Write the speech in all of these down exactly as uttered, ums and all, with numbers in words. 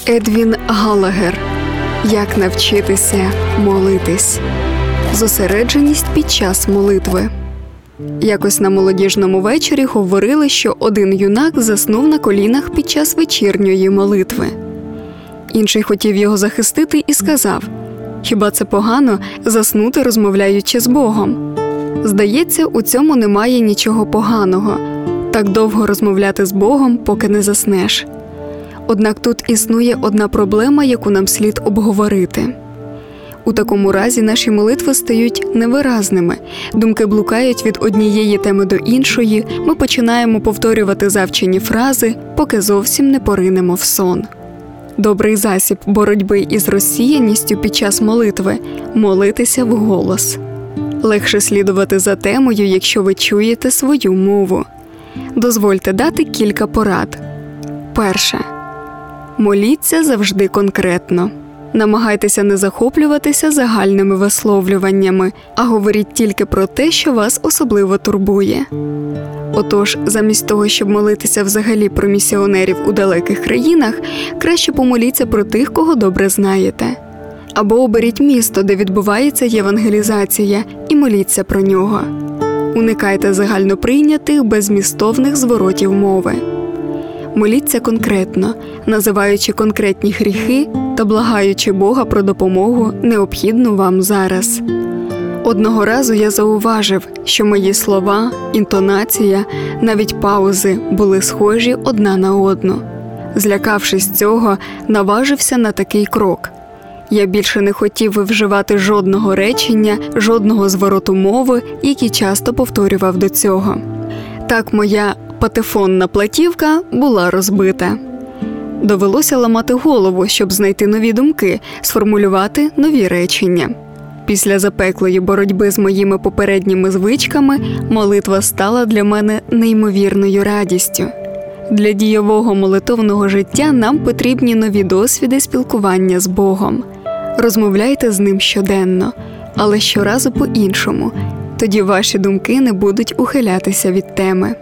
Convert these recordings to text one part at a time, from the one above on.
Едвін Галагер. Як навчитися молитись. Зосередженість під час молитви. Якось на молодіжному вечорі говорили, що один юнак заснув на колінах під час вечірньої молитви. Інший хотів його захистити і сказав: «Хіба це погано заснути, розмовляючи з Богом? Здається, у цьому немає нічого поганого. Так довго розмовляти з Богом, поки не заснеш». Однак тут існує одна проблема, яку нам слід обговорити. У такому разі наші молитви стають невиразними, думки блукають від однієї теми до іншої, ми починаємо повторювати завчені фрази, поки зовсім не поринемо в сон. Добрий засіб боротьби із розсіяністю під час молитви – молитися вголос. Легше слідувати за темою, якщо ви чуєте свою мову. Дозвольте дати кілька порад. Перше. Моліться завжди конкретно. Намагайтеся не захоплюватися загальними висловлюваннями, а говоріть тільки про те, що вас особливо турбує. Отож, замість того, щоб молитися взагалі про місіонерів у далеких країнах, краще помоліться про тих, кого добре знаєте. Або оберіть місто, де відбувається євангелізація, і моліться про нього. Уникайте загальноприйнятих, беззмістовних зворотів мови. Моліться конкретно, називаючи конкретні гріхи та благаючи Бога про допомогу, необхідну вам зараз. Одного разу я зауважив, що мої слова, інтонація, навіть паузи були схожі одна на одну. Злякавшись цього, наважився на такий крок. Я більше не хотів вживати жодного речення, жодного звороту мови, які часто повторював до цього. Так моя патефонна платівка була розбита. Довелося ламати голову, щоб знайти нові думки, сформулювати нові речення. Після запеклої боротьби з моїми попередніми звичками молитва стала для мене неймовірною радістю. Для дієвого молитовного життя нам потрібні нові досвіди спілкування з Богом. Розмовляйте з Ним щоденно, але щоразу по-іншому. Тоді ваші думки не будуть ухилятися від теми.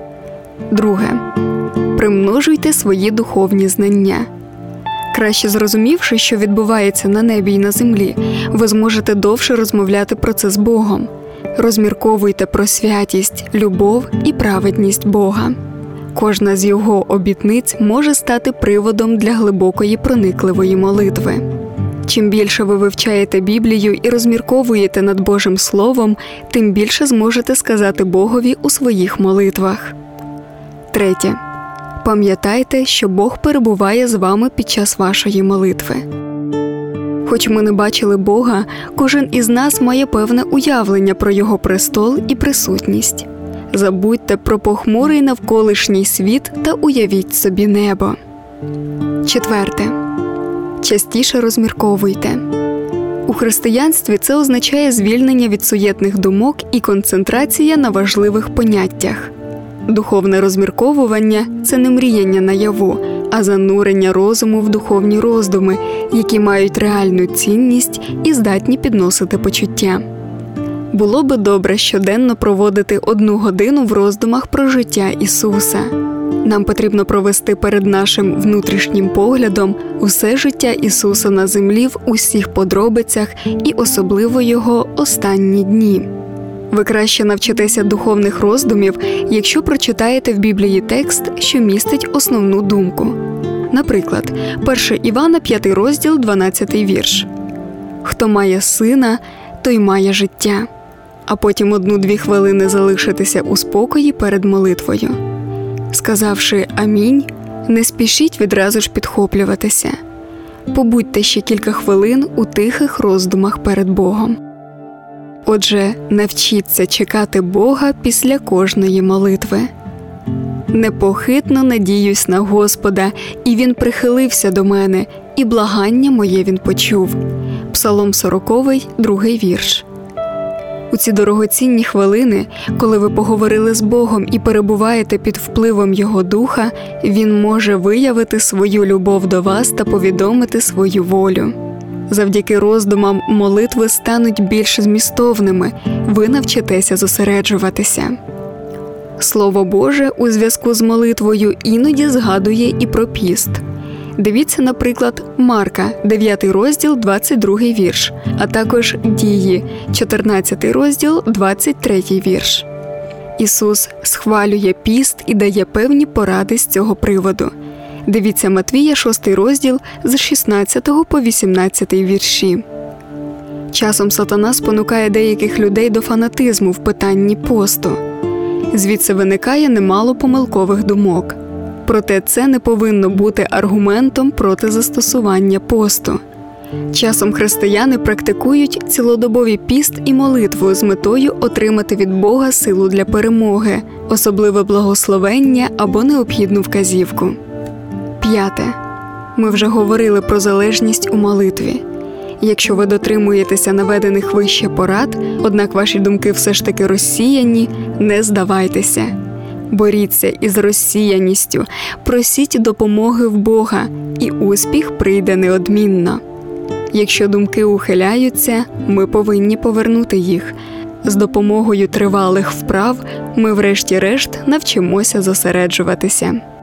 Друге. Примножуйте свої духовні знання. Краще зрозумівши, що відбувається на небі й на землі, ви зможете довше розмовляти про це з Богом. Розмірковуйте про святість, любов і праведність Бога. Кожна з Його обітниць може стати приводом для глибокої проникливої молитви. Чим більше ви вивчаєте Біблію і розмірковуєте над Божим Словом, тим більше зможете сказати Богові у своїх молитвах. Третє. Пам'ятайте, що Бог перебуває з вами під час вашої молитви. Хоч ми не бачили Бога, кожен із нас має певне уявлення про Його престол і присутність. Забудьте про похмурий навколишній світ та уявіть собі небо. Четверте. Частіше розмірковуйте. У християнстві це означає звільнення від суєтних думок і концентрація на важливих поняттях. Духовне розмірковування – це не мріяння наяву, а занурення розуму в духовні роздуми, які мають реальну цінність і здатні підносити почуття. Було би добре щоденно проводити одну годину в роздумах про життя Ісуса. Нам потрібно провести перед нашим внутрішнім поглядом усе життя Ісуса на землі в усіх подробицях і особливо Його останні дні. Ви краще навчитеся духовних роздумів, якщо прочитаєте в Біблії текст, що містить основну думку. Наприклад, перше Івана, п'ятий розділ, дванадцятий вірш. «Хто має сина, той має життя». А потім одну-дві хвилини залишитися у спокої перед молитвою. Сказавши «Амінь», не спішіть відразу ж підхоплюватися. Побудьте ще кілька хвилин у тихих роздумах перед Богом. Отже, навчіться чекати Бога після кожної молитви. «Непохитно надіюсь на Господа, і Він прихилився до мене, і благання моє Він почув». Псалом сороковий, другий вірш. У ці дорогоцінні хвилини, коли ви поговорили з Богом і перебуваєте під впливом Його Духа, Він може виявити свою любов до вас та повідомити свою волю. Завдяки роздумам молитви стануть більш змістовними, ви навчитеся зосереджуватися. Слово Боже у зв'язку з молитвою іноді згадує і про піст. Дивіться, наприклад, Марка, дев'ятий розділ, двадцять другий вірш, а також Дії, чотирнадцятий розділ, двадцять третій вірш. Ісус схвалює піст і дає певні поради з цього приводу. Дивіться Матвія, шостий розділ, з шістнадцятого по вісімнадцятий вірші. Часом сатана спонукає деяких людей до фанатизму в питанні посту. Звідси виникає немало помилкових думок. Проте це не повинно бути аргументом проти застосування посту. Часом християни практикують цілодобовий піст і молитву з метою отримати від Бога силу для перемоги, особливе благословення або необхідну вказівку. П'яте. Ми вже говорили про залежність у молитві. Якщо ви дотримуєтеся наведених вище порад, однак ваші думки все ж таки розсіяні, не здавайтеся. Боріться із розсіяністю, просіть допомоги в Бога, і успіх прийде неодмінно. Якщо думки ухиляються, ми повинні повернути їх. З допомогою тривалих вправ ми врешті-решт навчимося зосереджуватися.